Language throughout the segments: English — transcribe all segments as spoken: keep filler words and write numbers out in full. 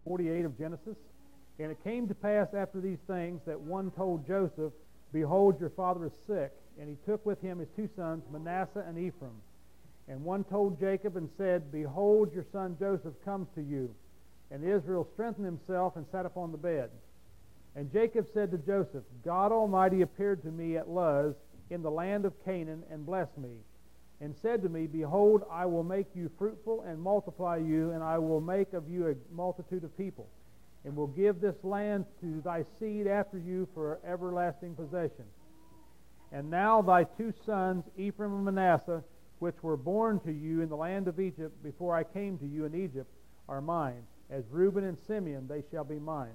forty-eight of Genesis. And it came to pass after these things that one told Joseph, Behold, your father is sick. And he took with him his two sons, Manasseh and Ephraim. And one told Jacob and said, Behold, your son Joseph comes to you. And Israel strengthened himself and sat upon the bed. And Jacob said to Joseph, God Almighty appeared to me at Luz in the land of Canaan and blessed me, and said to me, Behold, I will make you fruitful and multiply you, and I will make of you a multitude of people, and will give this land to thy seed after you for everlasting possession. And now thy two sons, Ephraim and Manasseh, which were born to you in the land of Egypt before I came to you in Egypt, are mine. As Reuben and Simeon they shall be mine.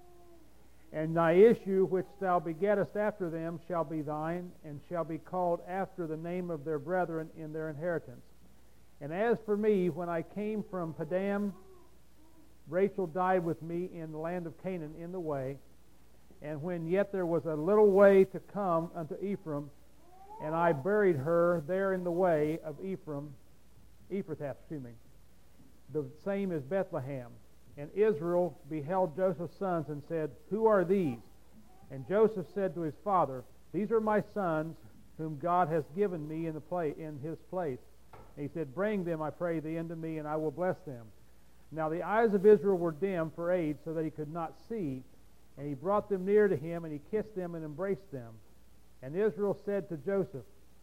And thy issue which thou begettest after them shall be thine, and shall be called after the name of their brethren in their inheritance. And as for me, when I came from Padam, Rachel died with me in the land of Canaan in the way, and when yet there was a little way to come unto Ephraim, and I buried her there in the way of Ephraim, Ephrathah, excuse me. The same is Bethlehem. And Israel beheld Joseph's sons and said, Who are these? And Joseph said to his father, These are my sons, whom God has given me in the play, in his place. And he said, Bring them, I pray thee, unto me, and I will bless them. Now the eyes of Israel were dim for age, so that he could not see. And he brought them near to him, and he kissed them and embraced them. And Israel said to Joseph,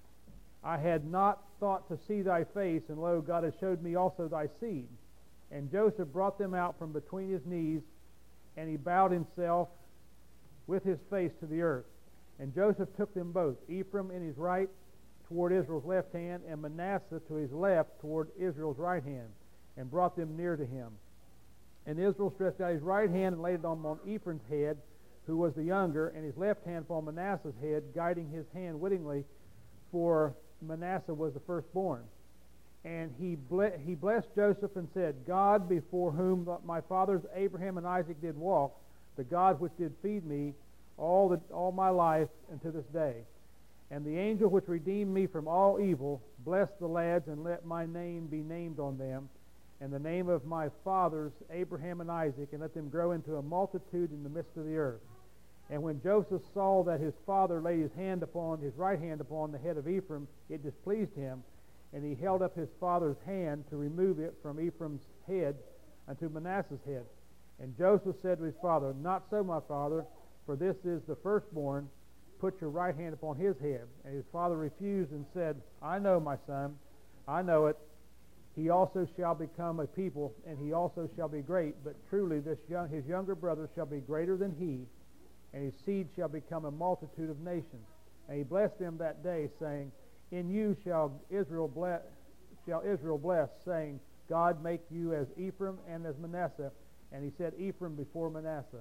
I had not thought to see thy face, and lo, God has showed me also thy seed. And Joseph brought them out from between his knees, and he bowed himself with his face to the earth. And Joseph took them both, Ephraim in his right toward Israel's left hand, and Manasseh to his left toward Israel's right hand, and brought them near to him. And Israel stretched out his right hand and laid it on Ephraim's head, who was the younger, and his left hand upon Manasseh's head, guiding his hand wittingly, for Manasseh was the firstborn. And he, ble- he blessed Joseph and said, God, before whom my fathers Abraham and Isaac did walk, the God which did feed me all, the, all my life unto this day. And the angel which redeemed me from all evil, bless the lads, and let my name be named on them, and the name of my fathers Abraham and Isaac, and let them grow into a multitude in the midst of the earth. And when Joseph saw that his father laid his hand upon his right hand upon the head of Ephraim, it displeased him, and he held up his father's hand to remove it from Ephraim's head unto Manasseh's head. And Joseph said to his father, Not so, my father, for this is the firstborn. Put your right hand upon his head. And his father refused and said, I know, my son, I know it. He also shall become a people, and he also shall be great. But truly this young, his younger brother shall be greater than he, and his seed shall become a multitude of nations. And he blessed them that day, saying, In you shall Israel bless, shall Israel bless, saying, God make you as Ephraim and as Manasseh. And he said Ephraim before Manasseh.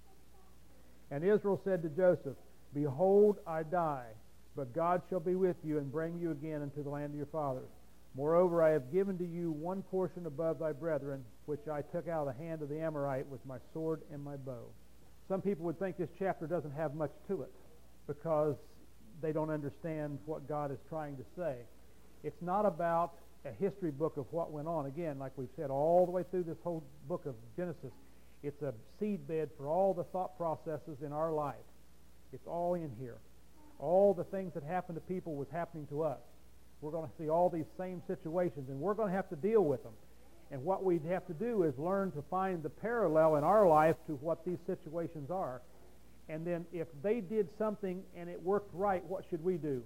And Israel said to Joseph, Behold, I die, but God shall be with you and bring you again into the land of your fathers. Moreover, I have given to you one portion above thy brethren, which I took out of the hand of the Amorite with my sword and my bow. Some people would think this chapter doesn't have much to it, because they don't understand what God is trying to say. It's not about a history book of what went on. Again, like we've said all the way through this whole book of Genesis, it's a seedbed for all the thought processes in our life. It's all in here. All the things that happen to people was happening to us. We're going to see all these same situations, and we're going to have to deal with them. And what we have to do is learn to find the parallel in our life to what these situations are. And then if they did something and it worked right, what should we do?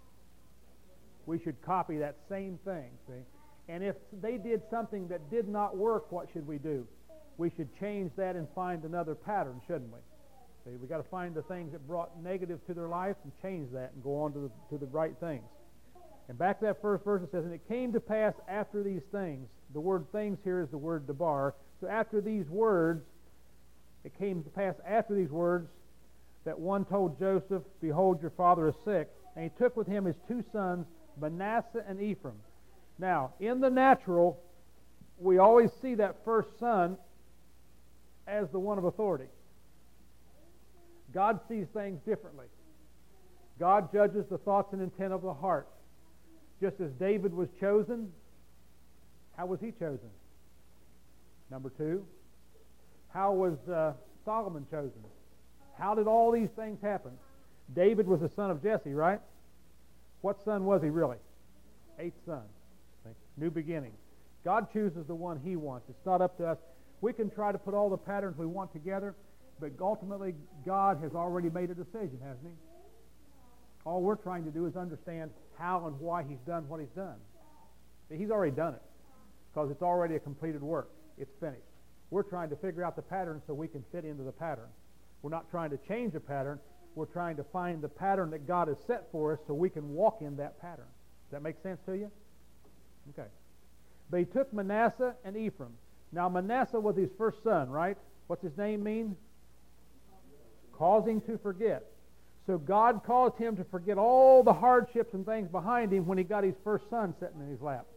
We should copy that same thing, see? And if they did something that did not work, what should we do? We should change that and find another pattern, shouldn't we? See, we've got to find the things that brought negative to their life and change that and go on to the, to the right things. And back to that first verse, it says, And it came to pass after these things. The word things here is the word debar. So after these words, it came to pass after these words, that one told Joseph, Behold, your father is sick. And he took with him his two sons, Manasseh and Ephraim. Now, in the natural, we always see that first son as the one of authority. God sees things differently. God judges the thoughts and intent of the heart. Just as David was chosen, how was he chosen? Number two, How was uh, Solomon chosen? How did all these things happen? David was the son of Jesse, right? What son was he really? Eighth son. New beginning. God chooses the one He wants. It's not up to us. We can try to put all the patterns we want together, but ultimately God has already made a decision, hasn't He? All we're trying to do is understand how and why He's done what He's done. He's already done it because it's already a completed work. It's finished. We're trying to figure out the pattern so we can fit into the pattern. We're not trying to change the pattern. We're trying to find the pattern that God has set for us so we can walk in that pattern. Does that make sense to you? Okay. But he took Manasseh and Ephraim. Now Manasseh was his first son, right? What's his name mean? Causing to forget. So God caused him to forget all the hardships and things behind him when he got his first son sitting in his lap.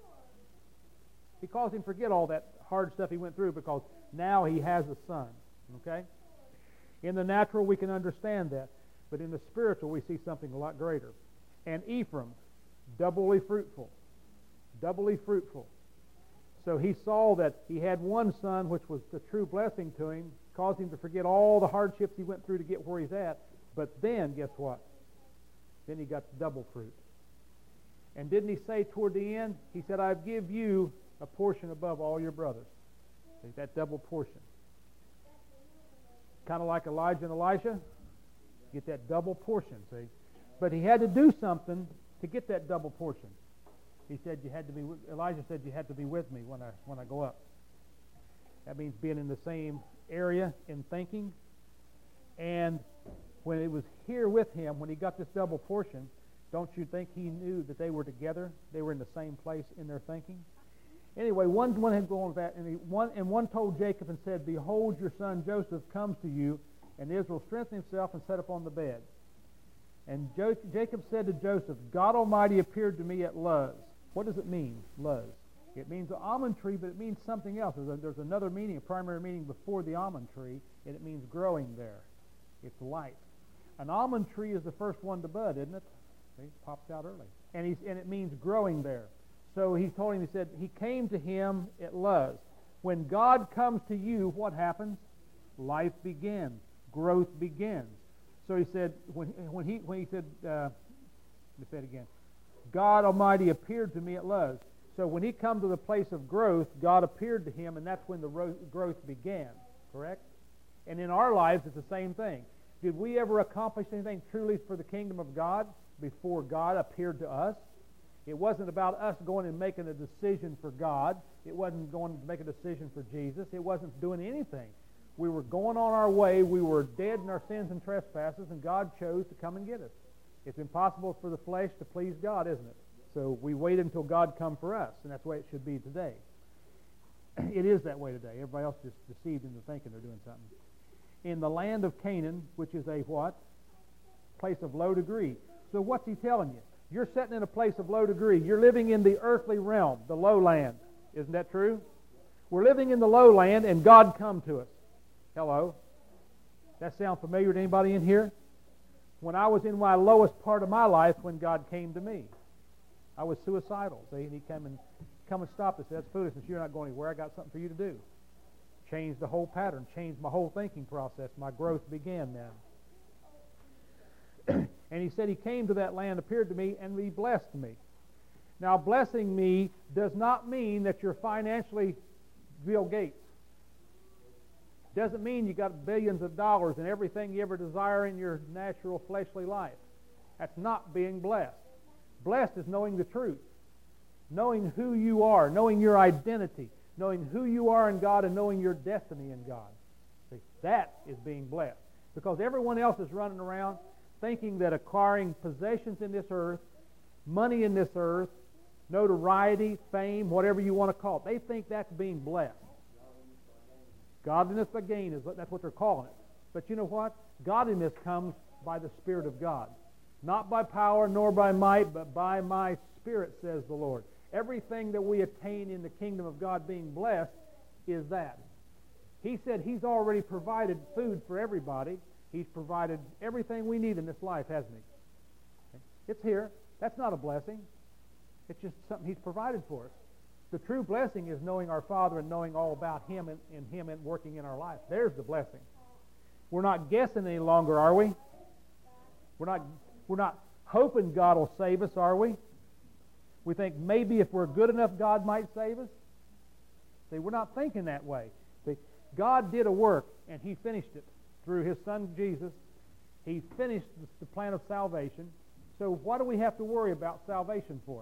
He caused him to forget all that hard stuff he went through because now he has a son. Okay? In the natural we can understand that. But in the spiritual we see something a lot greater. And Ephraim, doubly fruitful. Doubly fruitful. So he saw that he had one son, which was the true blessing to him, caused him to forget all the hardships he went through to get where he's at. But then, guess what? Then he got the double fruit. And didn't he say toward the end? He said, I give you a portion above all your brothers. See, that double portion. Kind of like Elijah and Elisha. Get that double portion, see? But he had to do something to get that double portion. He said you had to be. Elijah said you had to be with me when I when I go up. That means being in the same area in thinking. And when it was here with him, when he got this double portion, don't you think he knew that they were together? They were in the same place in their thinking. Anyway, one one had gone with that, and he, one and one told Jacob and said, "Behold, your son Joseph comes to you." And Israel strengthened himself and sat upon the bed. And jo- Jacob said to Joseph, "God Almighty appeared to me at Luz." What does it mean, Luz? It means an almond tree, but it means something else. There's, a, there's another meaning, a primary meaning before the almond tree, and it means growing there. It's life. An almond tree is the first one to bud, isn't it? See, it pops out early. And, he's, and it means growing there. So he told him, he said, he came to him at Luz. When God comes to you, what happens? Life begins. Growth begins. So he said, when, when, he, when he said, uh, let me say it again. God Almighty appeared to me at Luz. So when he come to the place of growth, God appeared to him, and that's when the ro- growth began. Correct? And in our lives, it's the same thing. Did we ever accomplish anything truly for the kingdom of God before God appeared to us? It wasn't about us going and making a decision for God. It wasn't going to make a decision for Jesus. It wasn't doing anything. We were going on our way. We were dead in our sins and trespasses, and God chose to come and get us. It's impossible for the flesh to please God, isn't it? So we wait until God come for us, and that's the way it should be today. It is that way today. Everybody else is deceived into thinking they're doing something. In the land of Canaan, which is a what? Place of low degree. So what's he telling you? You're sitting in a place of low degree. You're living in the earthly realm, the lowland. Isn't that true? We're living in the lowland, and God come to us. Hello? That sound familiar to anybody in here? When I was in my lowest part of my life, when God came to me, I was suicidal. See, and He came and come and stopped us. That's foolishness. You're not going anywhere. I got something for you to do. Changed the whole pattern. Changed my whole thinking process. My growth began then. And He said He came to that land, appeared to me, and He blessed me. Now, blessing me does not mean that you're financially Bill Gates. Doesn't mean you got billions of dollars and everything you ever desire in your natural fleshly life. That's not being blessed. Blessed is knowing the truth, knowing who you are, knowing your identity, knowing who you are in God, and knowing your destiny in God. See, that is being blessed. Because everyone else is running around thinking that acquiring possessions in this earth, money in this earth, notoriety, fame, whatever you want to call it, they think that's being blessed. Godliness by gain, is that's what they're calling it. But you know what? Godliness comes by the Spirit of God. Not by power nor by might, but by my Spirit, says the Lord. Everything that we attain in the kingdom of God being blessed is that. He said He's already provided food for everybody. He's provided everything we need in this life, hasn't He? Okay. It's here. That's not a blessing. It's just something He's provided for us. The true blessing is knowing our Father and knowing all about Him and, and Him and working in our life. There's the blessing. We're not guessing any longer, are we? We're not, we're not hoping God will save us, are we? We think maybe if we're good enough, God might save us. See, we're not thinking that way. See, God did a work, and He finished it through His Son Jesus. He finished the plan of salvation. So what do we have to worry about salvation for?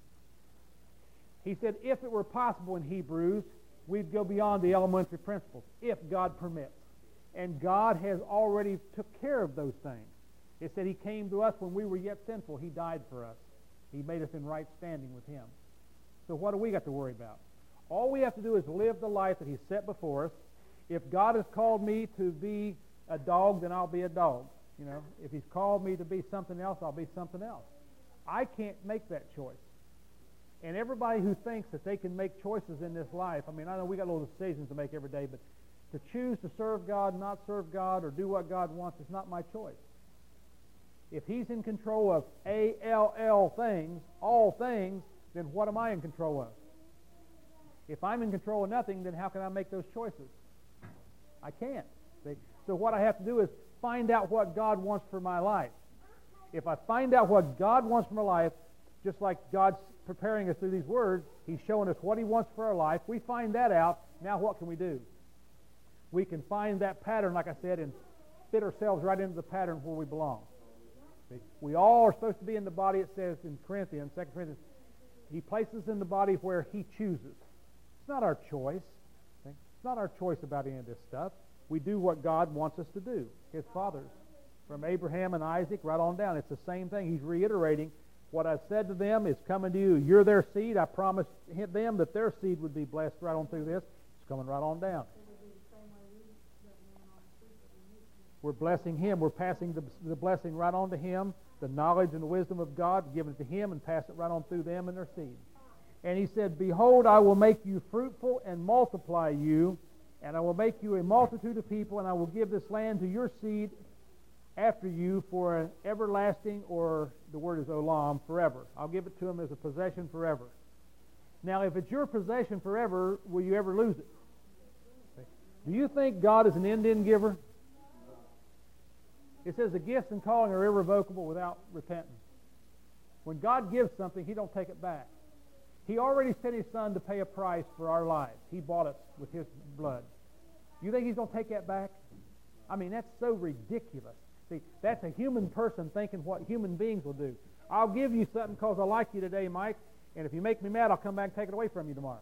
He said if it were possible in Hebrews, we'd go beyond the elementary principles, if God permits. And God has already took care of those things. It said He came to us when we were yet sinful. He died for us. He made us in right standing with Him. So what do we got to worry about? All we have to do is live the life that He's set before us. If God has called me to be a dog, then I'll be a dog. You know, if He's called me to be something else, I'll be something else. I can't make that choice. And everybody who thinks that they can make choices in this life, I mean, I know we got little decisions to make every day, but to choose to serve God, not serve God, or do what God wants is not my choice. If He's in control of A L L things, all things, then what am I in control of? If I'm in control of nothing, then how can I make those choices? I can't. See? So what I have to do is find out what God wants for my life. If I find out what God wants for my life, just like God's preparing us through these words, He's showing us what He wants for our life. We find that out. Now what can we do? We can find that pattern, like I said, and fit ourselves right into the pattern where we belong. See? We all are supposed to be in the body, it says in Corinthians, Second Corinthians. He places us in the body where He chooses. It's not our choice. See? It's not our choice about any of this stuff. We do what God wants us to do. His fathers, from Abraham and Isaac right on down. It's the same thing. He's reiterating what I've said to them is coming to you. You're their seed. I promised them that their seed would be blessed right on through this. It's coming right on down. We're blessing Him. We're passing the, the blessing right on to Him. The knowledge and the wisdom of God, giving it to Him and pass it right on through them and their seed. And He said, behold, I will make you fruitful and multiply you, and I will make you a multitude of people, and I will give this land to your seed after you for an everlasting, or the word is olam, forever. I'll give it to them as a possession forever. Now, if it's your possession forever, will you ever lose it? Do you think God is an end-in giver? It says the gifts and calling are irrevocable without repentance. When God gives something, He don't take it back. He already sent His Son to pay a price for our lives. He bought us with His blood. You think He's going to take that back? I mean, that's so ridiculous. See, that's a human person thinking what human beings will do. I'll give you something because I like you today, Mike, and if you make me mad, I'll come back and take it away from you tomorrow.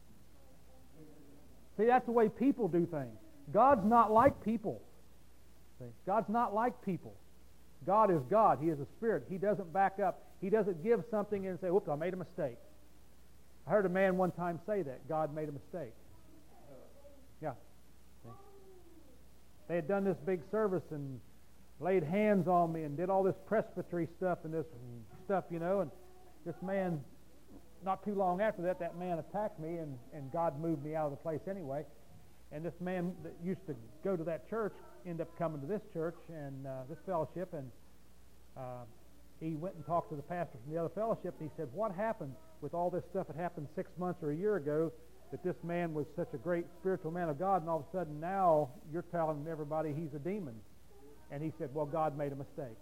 See, that's the way people do things. God's not like people. See, God's not like people. God is God. He is a spirit. He doesn't back up. He doesn't give something and say, whoops, I made a mistake. I heard a man one time say that. God made a mistake. Yeah. See? They had done this big service and laid hands on me and did all this presbytery stuff and this stuff, you know, and this man, not too long after that, that man attacked me, and, and God moved me out of the place anyway. And this man that used to go to that church ended up coming to this church and uh, this fellowship, and uh, he went and talked to the pastor from the other fellowship, and he said, what happened with all this stuff that happened six months or a year ago, that this man was such a great spiritual man of God, and all of a sudden now you're telling everybody he's a demon? And he said, well, God made a mistake.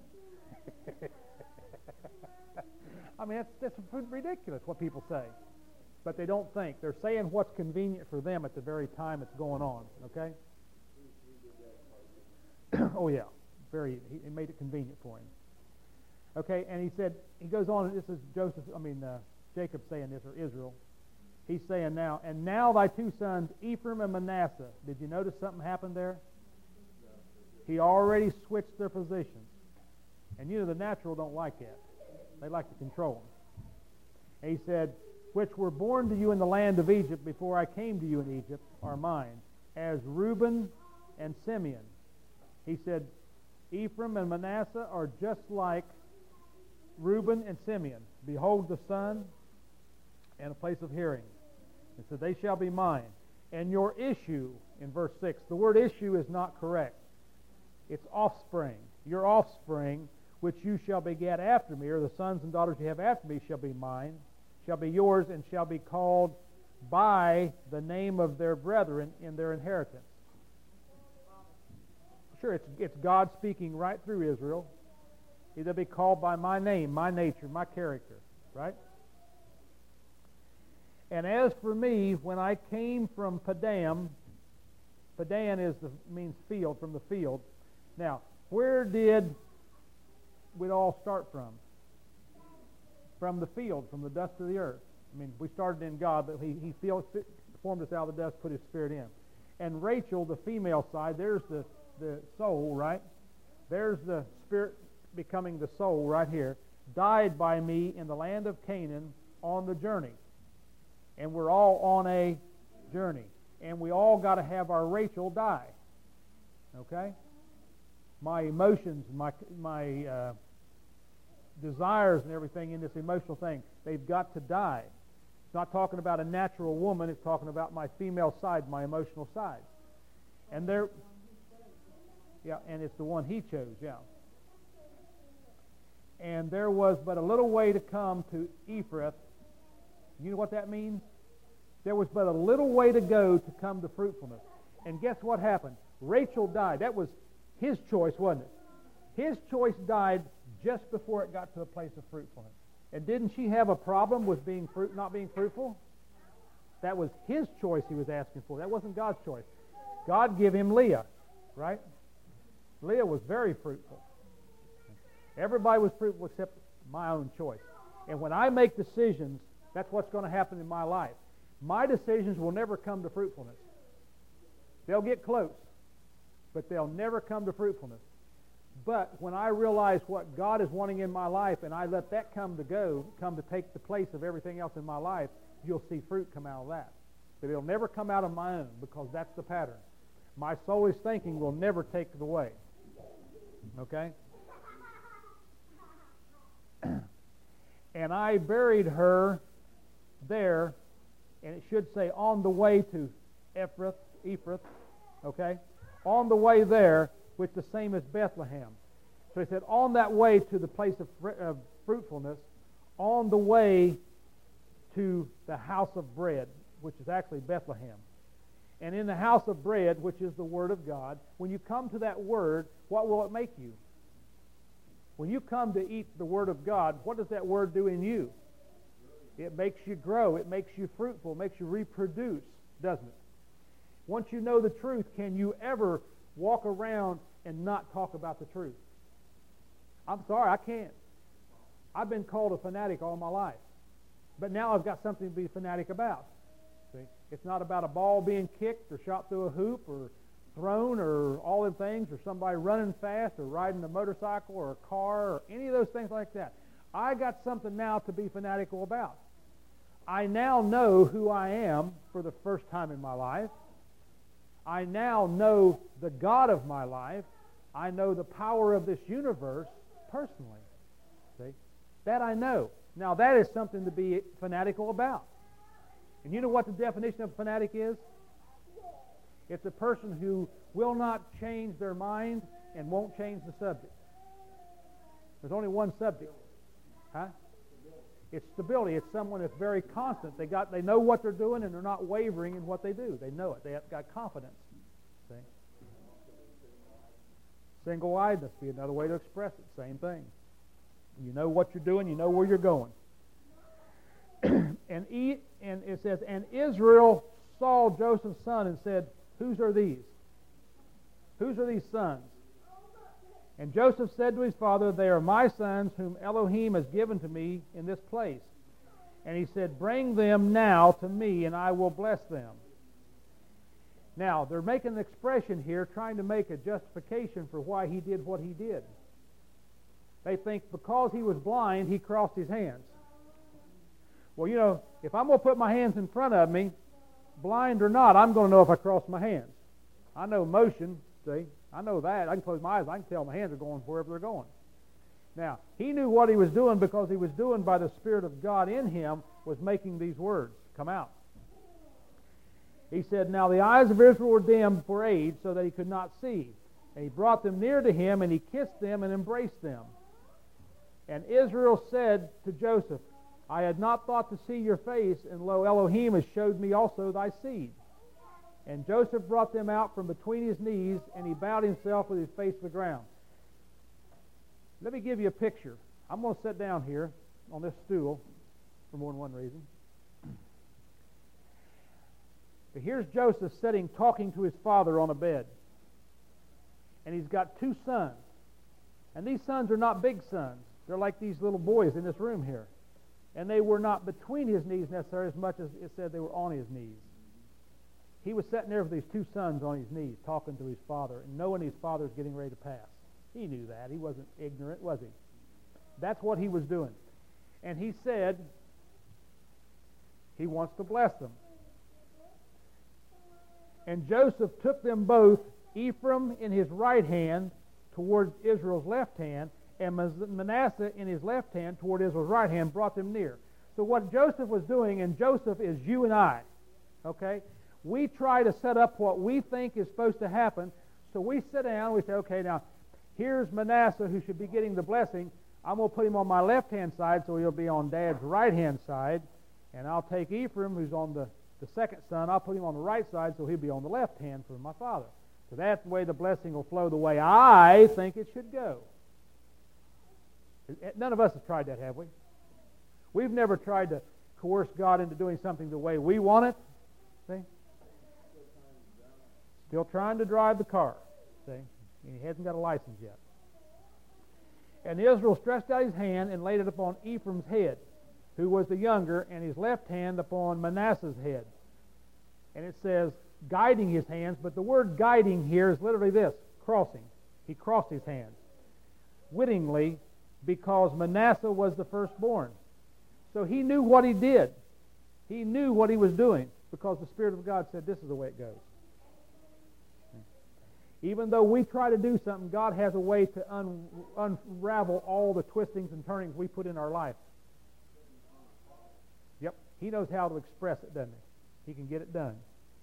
I mean, that's, that's ridiculous what people say. But they don't think. They're saying what's convenient for them at the very time it's going on. Okay? Oh, yeah. Very. He, he made it convenient for him. Okay, and he said, he goes on, this is Joseph, I mean, uh, Jacob saying this, or Israel. He's saying now, and now thy two sons, Ephraim and Manasseh. Did you notice something happened there? He already switched their positions. And you know, the natural don't like that. They like to control them. And he said, which were born to you in the land of Egypt before I came to you in Egypt are mine, as Reuben and Simeon. He said, Ephraim and Manasseh are just like Reuben and Simeon. Behold the son and a place of hearing. And so they shall be mine. And your issue, in verse six, the word issue is not correct. It's offspring. Your offspring, which you shall beget after me, or the sons and daughters you have after me, shall be mine. shall be yours and shall be called by the name of their brethren in their inheritance. Sure, it's, it's God speaking right through Israel. They'll be called by my name, my nature, my character, right? And as for me, when I came from Padam, Padan is the, means field, from the field. Now, where did we all start from? From the field, from the dust of the earth. I mean, we started in God, but He, he filled, formed us out of the dust, put His Spirit in. And Rachel, the female side, there's the, the soul, right? There's the Spirit becoming the soul right here, died by me in the land of Canaan on the journey. And we're all on a journey. And we all got to have our Rachel die. Okay? My emotions, my my uh, desires and everything in this emotional thing, they've got to die. It's not talking about a natural woman, it's talking about my female side, my emotional side. And there, yeah, and it's the one He chose, yeah. And there was but a little way to come to Ephrath. You know what that means? There was but a little way to go to come to fruitfulness. And guess what happened? Rachel died. That was his choice, wasn't it? His choice died just before it got to a place of fruitfulness. And didn't she have a problem with being fruit, not being fruitful? That was his choice he was asking for. That wasn't God's choice. God gave him Leah, right? Leah was very fruitful. Everybody was fruitful except my own choice. And when I make decisions, that's what's going to happen in my life. My decisions will never come to fruitfulness. They'll get close, but they'll never come to fruitfulness. But when I realize what God is wanting in my life and I let that come to go, come to take the place of everything else in my life, you'll see fruit come out of that. But it'll never come out of my own because that's the pattern. My soulish thinking will never take it away. Okay? And I buried her there, and it should say on the way to Ephrath, Ephrath, okay? On the way there, which the same as Bethlehem. So he said, on that way to the place of, fr- of fruitfulness, on the way to the house of bread, which is actually Bethlehem. And in the house of bread, which is the Word of God, when you come to that Word, what will it make you? When you come to eat the Word of God, what does that Word do in you? It makes you grow. It makes you fruitful. It makes you reproduce, doesn't it? Once you know the truth, can you ever walk around and not talk about the truth? I'm sorry, I can't. I've been called a fanatic all my life. But now I've got something to be a fanatic about. See? It's not about a ball being kicked or shot through a hoop or thrown or all them things, or somebody running fast or riding a motorcycle or a car or any of those things like that. I got something now to be fanatical about. I now know who I am for the first time in my life. I now know the God of my life. I know the power of this universe personally. See? That I know. Now that is something to be fanatical about. And you know what the definition of fanatic is? It's a person who will not change their mind and won't change the subject. There's only one subject. Huh? It's stability. It's someone that's very constant. They got, they know what they're doing and they're not wavering in what they do. They know it. They have got confidence. See? Single-eyedness be another way to express it. Same thing. You know what you're doing. You know where you're going. and, e, and it says, and Israel saw Joseph's son and said, whose are these? Whose are these sons? And Joseph said to his father, they are my sons whom Elohim has given to me in this place. And he said, bring them now to me, and I will bless them. Now, they're making an expression here, trying to make a justification for why he did what he did. They think because he was blind, he crossed his hands. Well, you know, if I'm going to put my hands in front of me, blind or not, I'm going to know if I cross my hands. I know motion, see? I know that. I can close my eyes. I can tell my hands are going wherever they're going. Now, he knew what he was doing because he was doing by the Spirit of God in him was making these words come out. He said, now the eyes of Israel were dim for age so that he could not see. And he brought them near to him, and he kissed them and embraced them. And Israel said to Joseph, I had not thought to see your face, and lo, Elohim has showed me also thy seed. And Joseph brought them out from between his knees, and he bowed himself with his face to the ground. Let me give you a picture. I'm going to sit down here on this stool for more than one reason. But here's Joseph sitting talking to his father on a bed. And he's got two sons. And these sons are not big sons. They're like these little boys in this room here. And they were not between his knees necessarily as much as it said they were on his knees. He was sitting there with these two sons on his knees talking to his father and knowing his father was getting ready to pass. He knew that. He wasn't ignorant, was he? That's what he was doing. And he said he wants to bless them. And Joseph took them both, Ephraim in his right hand toward Israel's left hand, and Manasseh in his left hand toward Israel's right hand, brought them near. So what Joseph was doing, and Joseph is you and I, okay? We try to set up what we think is supposed to happen. So we sit down, we say, okay, now, here's Manasseh who should be getting the blessing. I'm going to put him on my left-hand side so he'll be on Dad's right-hand side. And I'll take Ephraim, who's on the, the second son, I'll put him on the right side so he'll be on the left hand for my father. So that's the way the blessing will flow the way I think it should go. None of us have tried that, have we? We've never tried to coerce God into doing something the way we want it. See? Still trying to drive the car. See? And he hasn't got a license yet. And Israel stretched out his hand and laid it upon Ephraim's head, who was the younger, and his left hand upon Manasseh's head. And it says, guiding his hands, but the word guiding here is literally this, crossing. He crossed his hands. Wittingly, because Manasseh was the firstborn. So he knew what he did. He knew what he was doing, because the Spirit of God said, this is the way it goes. Even though we try to do something, God has a way to un- unravel all the twistings and turnings we put in our life. Yep, he knows how to express it, doesn't he? He can get it done.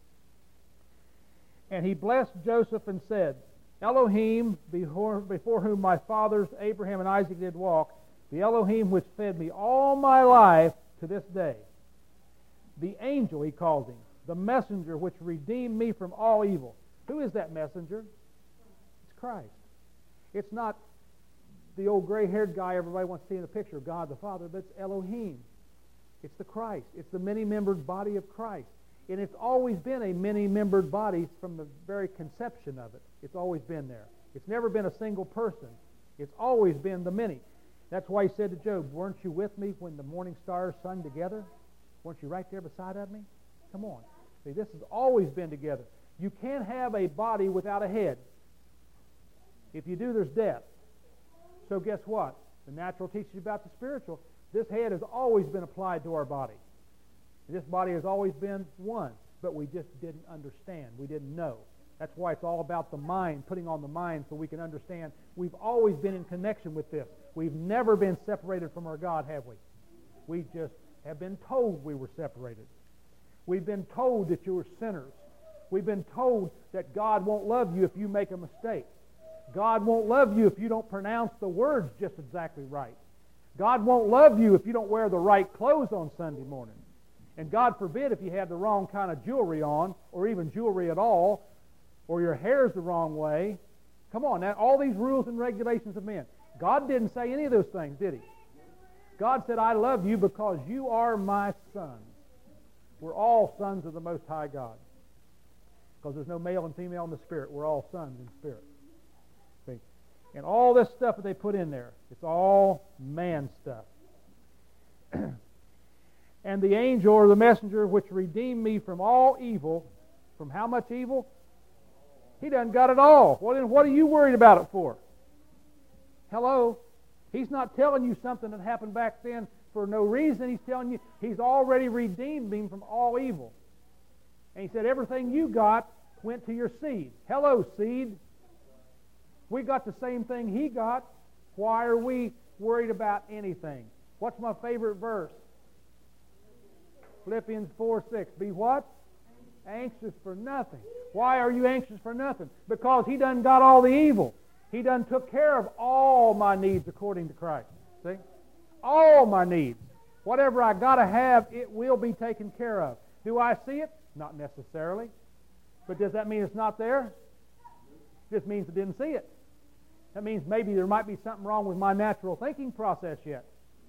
And he blessed Joseph and said, Elohim, before, before whom my fathers Abraham and Isaac did walk, the Elohim which fed me all my life to this day. The angel, he calls him, the messenger which redeemed me from all evil. Who is that messenger? It's Christ. It's not the old gray-haired guy everybody wants to see in a picture of God the Father, but it's Elohim. It's the Christ. It's the many-membered body of Christ. And it's always been a many-membered body from the very conception of it. It's always been there. It's never been a single person. It's always been the many. That's why he said to Job, weren't you with me when the morning stars sung together? Weren't you right there beside of me? Come on. See, this has always been together. You can't have a body without a head. If you do, there's death. So guess what? The natural teaches you about the spiritual. This head has always been applied to our body. This body has always been one, but we just didn't understand. We didn't know. That's why it's all about the mind, putting on the mind so we can understand. We've always been in connection with this. We've never been separated from our God, have we? We just have been told we were separated. We've been told that you were sinners. We've been told that God won't love you if you make a mistake. God won't love you if you don't pronounce the words just exactly right. God won't love you if you don't wear the right clothes on Sunday morning. And God forbid if you have the wrong kind of jewelry on, or even jewelry at all, or your hair's the wrong way. Come on, now, all these rules and regulations of men. God didn't say any of those things, did he? God said, I love you because you are my sons. We're all sons of the Most High God. Because there's no male and female in the Spirit. We're all sons in Spirit. See? And all this stuff that they put in there, it's all man stuff. And the angel or the messenger which redeemed me from all evil, from how much evil? He done got it all. What, what are you worried about it for? Hello? He's not telling you something that happened back then for no reason. He's telling you he's already redeemed him from all evil. And he said everything you got went to your seed. Hello, seed. We got the same thing he got. Why are we worried about anything? What's my favorite verse? Philippians four six. Be what? Anxious for nothing. Why are you anxious for nothing? Because he done got all the evil. He done took care of all my needs according to Christ. See? All my needs. Whatever I got to have, it will be taken care of. Do I see it? Not necessarily. But does that mean it's not there? It just means I didn't see it. That means maybe there might be something wrong with my natural thinking process yet.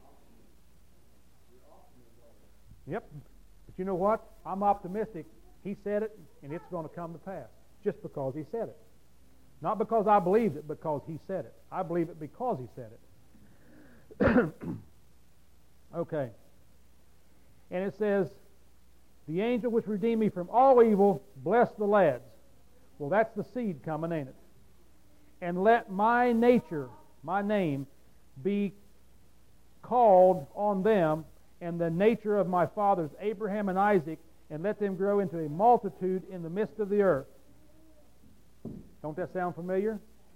Yep. But you know what? I'm optimistic. He said it, and it's going to come to pass. Just because He said it. Not because I believed it, because He said it. I believe it because He said it. Okay. And it says, the angel which redeemed me from all evil, bless the lads. Well, that's the seed coming, ain't it? And let my nature, my name, be called on them, and the nature of my fathers Abraham and Isaac, and let them grow into a multitude in the midst of the earth. Don't that sound familiar?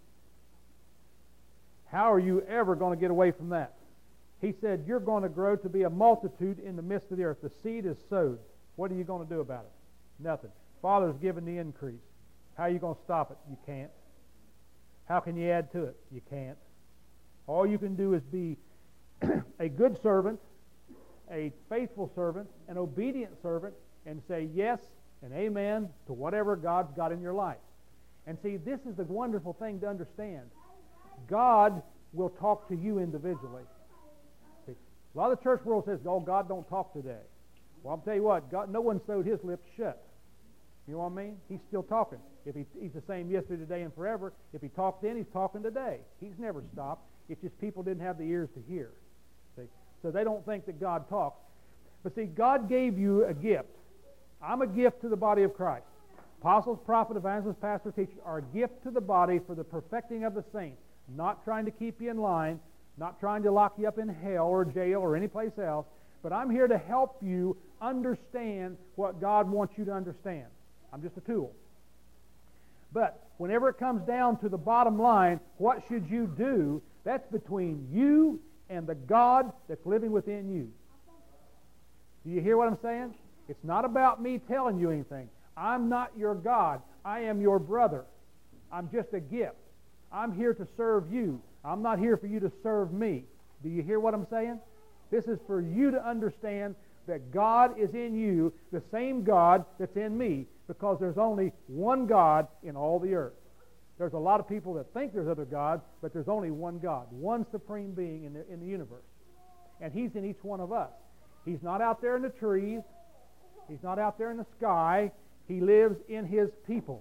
How are you ever going to get away from that? He said, you're going to grow to be a multitude in the midst of the earth. The seed is sowed. What are you going to do about it? Nothing. Father's given the increase. How are you going to stop it? You can't. How can you add to it? You can't. All you can do is be a good servant, a faithful servant, an obedient servant, and say yes and amen to whatever God's got in your life. And see, this is the wonderful thing to understand. God will talk to you individually. See, a lot of the church world says, oh, God don't talk today. Well, I'll tell you what, God, no one sewed His lips shut. You know what I mean? He's still talking. If he, He's the same yesterday, today, and forever. If He talked then, He's talking today. He's never stopped. It's just people didn't have the ears to hear. See? So they don't think that God talks. But see, God gave you a gift. I'm a gift to the body of Christ. Apostles, prophet, evangelist, pastor, teacher are a gift to the body for the perfecting of the saints. Not trying to keep you in line, not trying to lock you up in hell or jail or any place else, but I'm here to help you understand what God wants you to understand. I'm just a tool. But whenever it comes down to the bottom line, what should you do? That's between you and the God that's living within you. Do you hear what I'm saying? It's not about me telling you anything. I'm not your God. I am your brother. I'm just a gift. I'm here to serve you. I'm not here for you to serve me. Do you hear what I'm saying? This is for you to understand that God is in you, the same God that's in me, because there's only one God in all the earth. There's a lot of people that think there's other gods, but there's only one God, one supreme being in the, in the universe. And He's in each one of us. He's not out there in the trees. He's not out there in the sky. He lives in His people.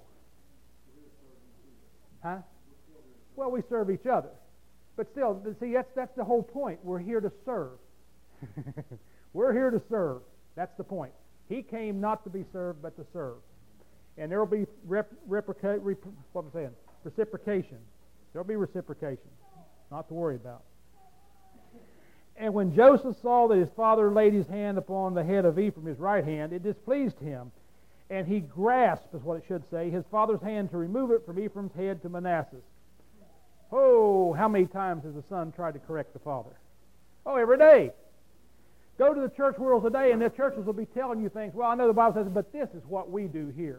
Huh? Well, we serve each other. But still, see, that's, that's the whole point. We're here to serve. We're here to serve. That's the point. He came not to be served, but to serve. And there will be rep, replica, rep, what am I saying? reciprocation. There will be reciprocation. Not to worry about. And when Joseph saw that his father laid his hand upon the head of Ephraim, his right hand, it displeased him. And he grasped, is what it should say, his father's hand to remove it from Ephraim's head to Manasseh's. Oh, how many times has the son tried to correct the father? Oh, every day. Go to the church world today, and the churches will be telling you things. Well, I know the Bible says, but this is what we do here.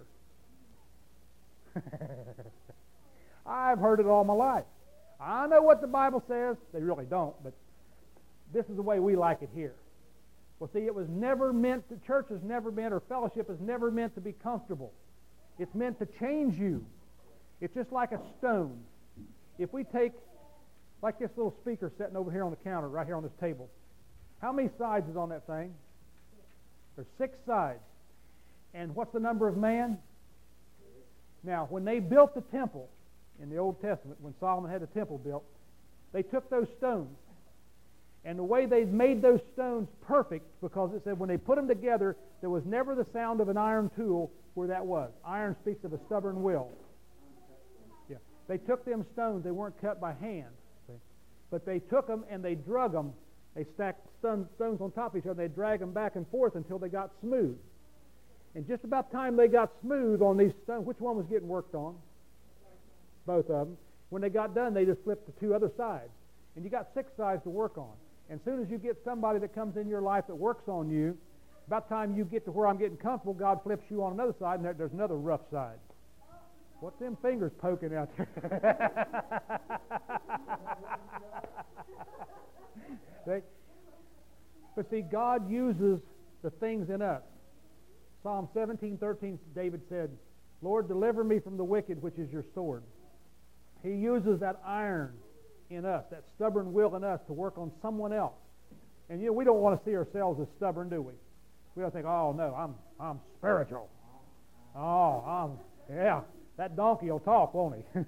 I've heard it all my life. I know what the Bible says. They really don't, but this is the way we like it here. Well, see, it was never meant, the church is never meant, or fellowship is never meant to be comfortable. It's meant to change you. It's just like a stone. If we take, like this little speaker sitting over here on the counter, right here on this table, how many sides is on that thing? There's six sides. And what's the number of man? Now, when they built the temple in the Old Testament, when Solomon had the temple built, they took those stones. And the way they made those stones perfect, because it said when they put them together, there was never the sound of an iron tool where that was. Iron speaks of a stubborn will. Yeah. They took them stones. They weren't cut by hand. See? But they took them and they drug them. They stacked stone, stones on top of each other. They dragged them back and forth until they got smooth. And just about the time they got smooth on these stones, which one was getting worked on? Both of them. When they got done, they just flipped the two other sides. And you got six sides to work on. And as soon as you get somebody that comes in your life that works on you, about the time you get to where I'm getting comfortable, God flips you on another side, and there, there's another rough side. What's them fingers poking out there? See? But see, God uses the things in us. Psalm seventeen thirteen, David said, Lord, deliver me from the wicked, which is your sword. He uses that iron in us, that stubborn will in us, to work on someone else. And you know, we don't want to see ourselves as stubborn, do we? We don't think, oh no, I'm I'm spiritual. Oh, I'm yeah, that donkey will talk, won't he?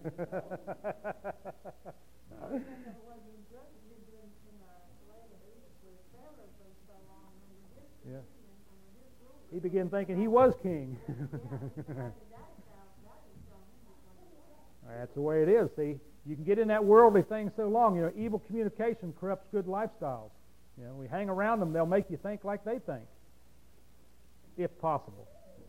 Yeah. He began thinking he was king. That's the way it is, see. You can get in that worldly thing so long. You know, evil communication corrupts good lifestyles. You know, we hang around them, they'll make you think like they think, if possible.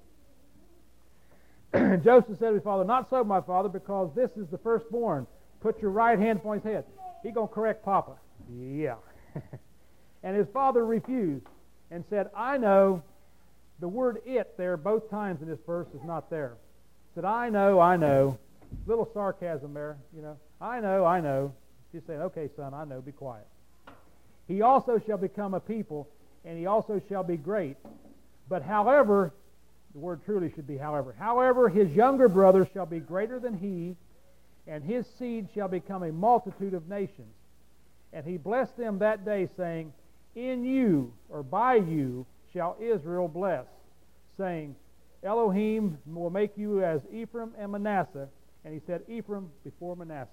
Joseph said to his father, not so, my father, because this is the firstborn. Put your right hand upon his head. He's going to correct Papa. Yeah. And his father refused and said, I know. The word it there both times in this verse is not there. Said, I know, I know. Little sarcasm there, you know. I know, I know. She's saying, okay, son, I know, be quiet. He also shall become a people, and he also shall be great. But however, the word truly should be however. However, his younger brother shall be greater than he, and his seed shall become a multitude of nations. And he blessed them that day, saying, in you, or by you, shall Israel bless, saying, Elohim will make you as Ephraim and Manasseh. And he said, Ephraim before Manasseh.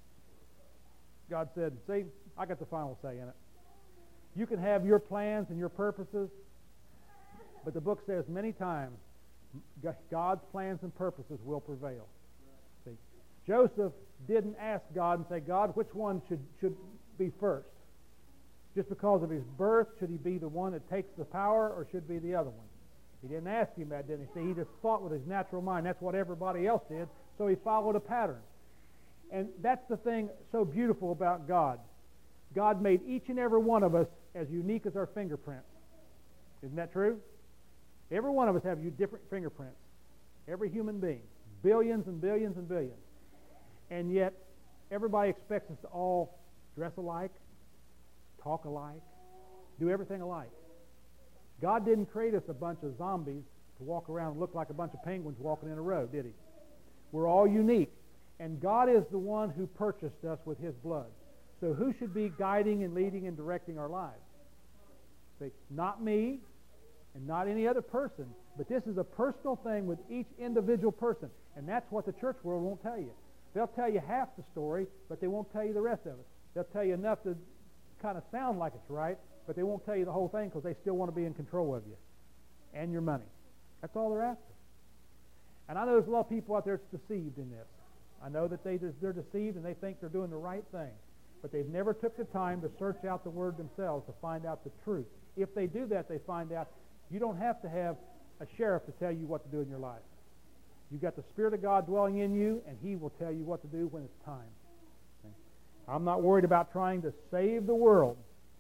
God said, see, I got the final say in it. You can have your plans and your purposes, but the book says many times, God's plans and purposes will prevail. See, Joseph didn't ask God and say, God, which one should, should be first? Just because of his birth, should he be the one that takes the power, or should be the other one? He didn't ask him that, didn't he? See, he just thought with his natural mind. That's what everybody else did, so he followed a pattern. And that's the thing so beautiful about God. God made each and every one of us as unique as our fingerprints. Isn't that true? Every one of us have different fingerprints. Every human being. Billions and billions and billions. And yet, everybody expects us to all dress alike, talk alike, do everything alike. God didn't create us a bunch of zombies to walk around and look like a bunch of penguins walking in a row, did he? We're all unique. And God is the one who purchased us with his blood. So who should be guiding and leading and directing our lives? See, not me and not any other person, but this is a personal thing with each individual person. And that's what the church world won't tell you. They'll tell you half the story, but they won't tell you the rest of it. They'll tell you enough to kind of sound like it's right, but they won't tell you the whole thing because they still want to be in control of you and your money. That's all they're after. And I know there's a lot of people out there that's deceived in this. I know that they, they're deceived and they think they're doing the right thing, but they've never took the time to search out the Word themselves to find out the truth. If they do that, they find out you don't have to have a sheriff to tell you what to do in your life. You've got the Spirit of God dwelling in you, and He will tell you what to do when it's time. Okay? I'm not worried about trying to save the world.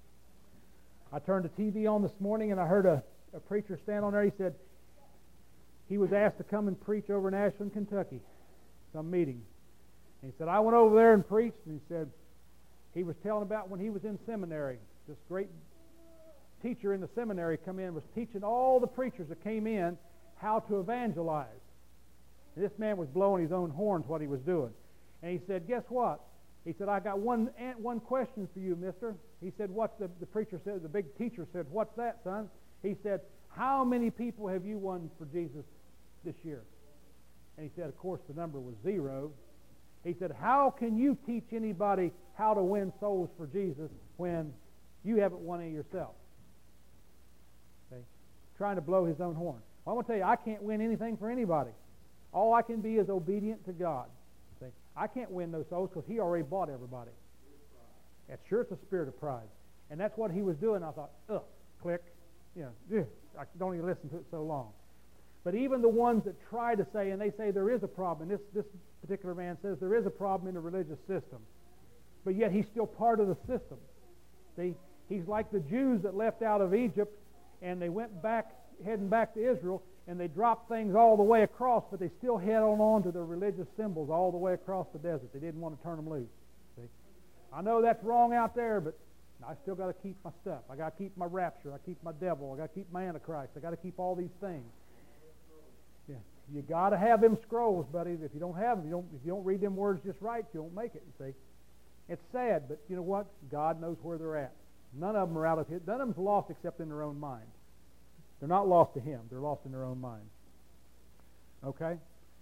I turned the T V on this morning, and I heard a, a preacher stand on there. He said he was asked to come and preach over in Ashland, Kentucky, some meeting. And he said, I went over there and preached, and he said he was telling about when he was in seminary. This great teacher in the seminary come in, was teaching all the preachers that came in how to evangelize. And this man was blowing his own horns what he was doing. And he said, guess what? He said, I got one one question for you, mister. He said, what's the, the preacher said, the big teacher said, what's that, son? He said, how many people have you won for Jesus this year? And he said, of course, the number was zero. He said, how can you teach anybody how to win souls for Jesus when you haven't won any yourself? Okay? Trying to blow his own horn. Well, I'm going to tell you, I can't win anything for anybody. All I can be is obedient to God. See? I can't win those souls because He already bought everybody. That's sure it's a spirit of pride. And that's what he was doing. I thought, ugh, click. You know, ugh, I don't even listen to it so long. But even the ones that try to say, and they say there is a problem, and this, this particular man says there is a problem in the religious system, but yet he's still part of the system. See, he's like the Jews that left out of Egypt, and they went back, heading back to Israel, and they dropped things all the way across, but they still held on to their religious symbols all the way across the desert. They didn't want to turn them loose. See, I know that's wrong out there, but I still got to keep my stuff. I got to keep my rapture. I keep my devil. I got to keep my Antichrist. I got to keep all these things. Yeah, you got to have them scrolls, buddy. If you don't have them, you don't. If you don't read them words just right, you don't make it. You see, it's sad, but you know what? God knows where they're at. None of them are out of His. None of them's lost except in their own mind. They're not lost to Him. They're lost in their own mind. Okay.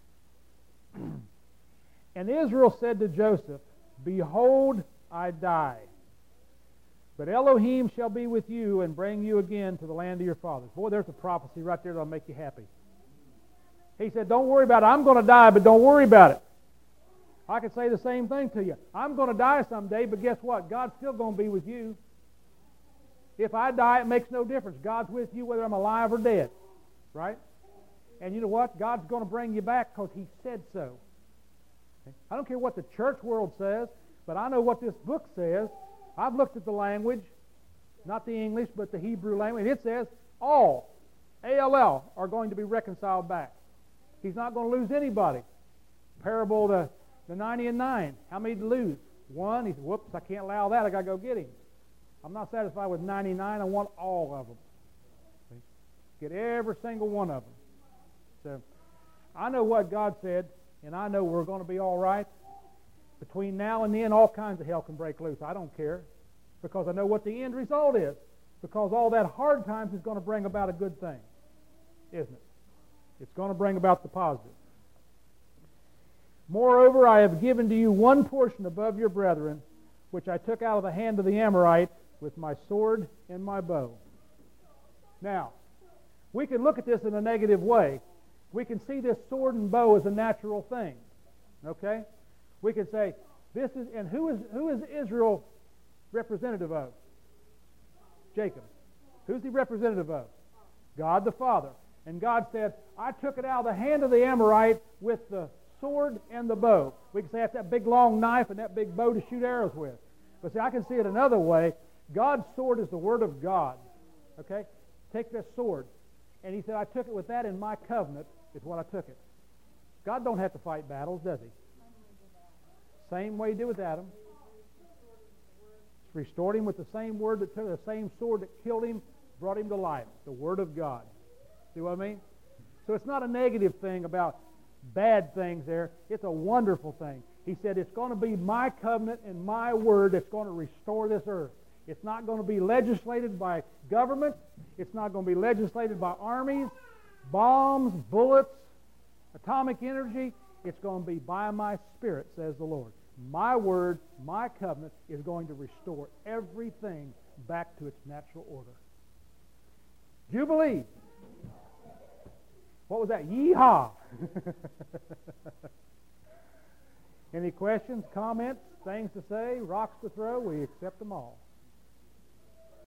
And Israel said to Joseph, "Behold, I die. But Elohim shall be with you and bring you again to the land of your fathers." Boy, there's a prophecy right there that'll make you happy. He said, don't worry about it. I'm going to die, but don't worry about it. I could say the same thing to you. I'm going to die someday, but guess what? God's still going to be with you. If I die, it makes no difference. God's with you whether I'm alive or dead. Right? And you know what? God's going to bring you back because He said so. I don't care what the church world says, but I know what this book says. I've looked at the language, not the English, but the Hebrew language. It says all, A L L, are going to be reconciled back. He's not going to lose anybody. Parable to the ninety and nine. How many to lose? One. He said, whoops, I can't allow that. I got to go get him. I'm not satisfied with ninety-nine. I want all of them. See? Get every single one of them. So I know what God said, and I know we're going to be all right. Between now and then, all kinds of hell can break loose. I don't care, because I know what the end result is. Because all that hard times is going to bring about a good thing, isn't it? It's going to bring about the positive. Moreover, I have given to you one portion above your brethren, which I took out of the hand of the Amorite with my sword and my bow. Now, we can look at this in a negative way. We can see this sword and bow as a natural thing. Okay? We could say, this is, and who is who is Israel representative of? Jacob. Who's he representative of? God the Father. And God said, I took it out of the hand of the Amorite with the sword and the bow. We can say that's that big long knife and that big bow to shoot arrows with. But see, I can see it another way. God's sword is the Word of God. Okay? Take this sword. And He said, I took it with that in my covenant, is what I took it. God don't have to fight battles, does He? Same way He did with Adam. Restored him with the same word that took the same sword that killed him, brought him to life. The Word of God. See what I mean? So it's not a negative thing about bad things there. It's a wonderful thing. He said it's going to be my covenant and my word that's going to restore this earth. It's not going to be legislated by government. It's not going to be legislated by armies, bombs, bullets, atomic energy. It's going to be by my Spirit, says the Lord. My word, my covenant is going to restore everything back to its natural order. Do you believe? What was that? Yeehaw! Any questions, comments, things to say, rocks to throw? We accept them all.